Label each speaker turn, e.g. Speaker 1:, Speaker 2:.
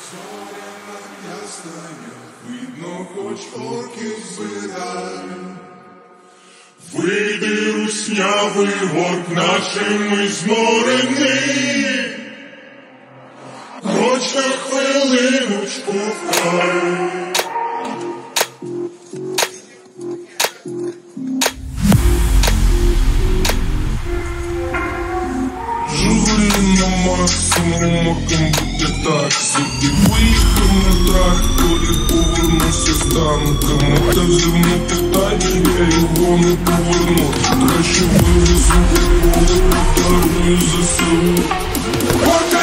Speaker 1: Зоряна ясна, видно, хоч орків збирай. Вийди, руснявий горд нашими зморений, хоч на хвилиночку вкрай. Живи на максимум, оком буде так. Собі виїхав на тракторі, повернувся з танками. Та взяв на питання, я його не поверну. Краще вивезу у поле, подарую ЗСУ.